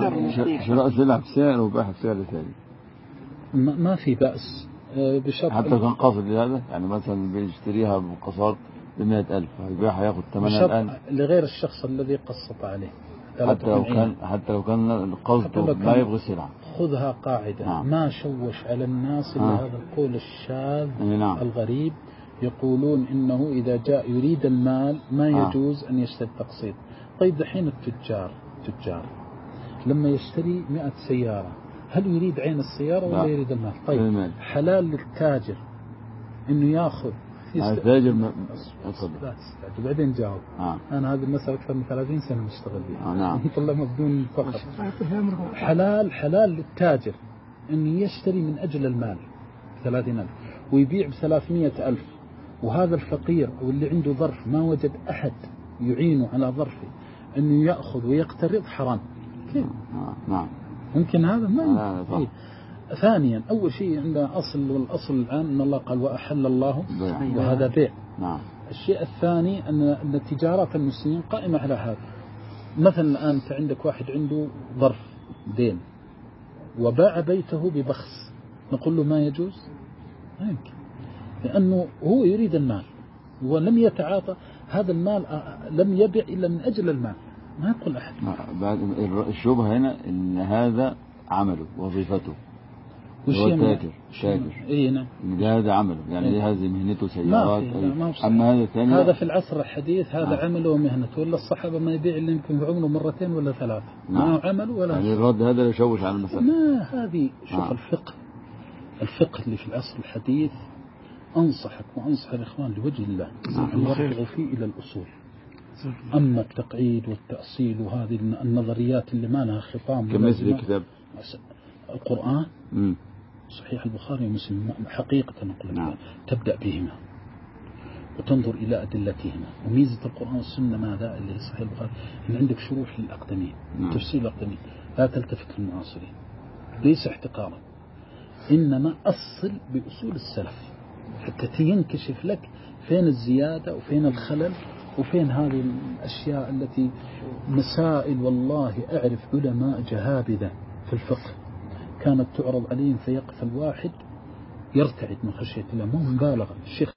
شراء سلعة بسعر وبيعها بسعر ثاني ما في بأس بشرط حتى كان قاصد لهذا، يعني مثلا بيشتريها بقساط ب100,000 هيبيعها ياخد ثمنها الآن لغير الشخص الذي قسط عليه، حتى لو كان القصد ما يبغي السلعة. خذها قاعدة. نعم. ما شوش على الناس إلا هذا القول الشاذ. نعم. الغريب يقولون إنه إذا جاء يريد المال ما يجوز أن يشتري التقسيط. طيب دحين التجار لما يشتري 100 سيارة هل يريد عين السيارة ولا يريد المال؟ طيب حلال للتاجر إنه يأخذ التاجر لا تستعجل بعدين جاوب. أنا هذه المسألة أكثر من 30 سنة مشتغل بها. طلع بدون فخر. حلال للتاجر إنه يشتري من أجل المال 30,000 ويبيع ب300,000، وهذا الفقير أو اللي عنده ظرف ما وجد أحد يعينه على ظرفه إنه يأخذ ويقترض حرام. نعم. ممكن هذا ما يمكن. ثانيا أول شيء عندنا أصل، والأصل الآن أن الله قال وأحل الله وهذا بيع. نعم. الشيء الثاني أن تجارات المسلمين قائمة على هذا. مثلا الآن أنت عندك واحد عنده ظرف دين وباع بيته ببخس، نقول له ما يجوز؟ ما يمكن، لأنه هو يريد المال ولم يتعاطى هذا المال، لم يبيع إلا من أجل المال، ما يقول أحد. بعد الشبهة هنا إن هذا عمله وظيفته هو تاجر. نعم. هذا عمله، يعني هذه مهنته سيارات. أما هذا ثاني، هذا في العصر الحديث هذا عمله ومهنته، ولا الصحابة ما يبيع إلا يمكن في عمره 2 ولا 3. ما عمله ولا يعني الرد هذا يشوش على المسألة. ما هذه شوف الفقه اللي في العصر الحديث أنصحك وأنصح الإخوان لوجه الله أن يرجعوا فيه إلى الأصول. أما التقعيد والتأصيل وهذه النظريات اللي ما لها خطام كمثل كتاب القرآن صحيح البخاري ومسلم حقيقة نقول تبدأ بهما وتنظر إلى أدلتهما. وميزة القرآن والسنة ماذا اللي صحيح البخاري إن عندك شروح للأقدمين تفسير الأقدمين، لا تلتفت للمعاصرين، ليس احتقارا، إنما أصل بأصول السلف حتى ينكشف لك فين الزيادة وفين الخلل وفين هذه الأشياء التي مسائل. والله أعرف علماء جهابذة في الفقه كانت تعرض عليهم فيقف الواحد يرتعد من خشية الله، مو مبالغة. الشيخ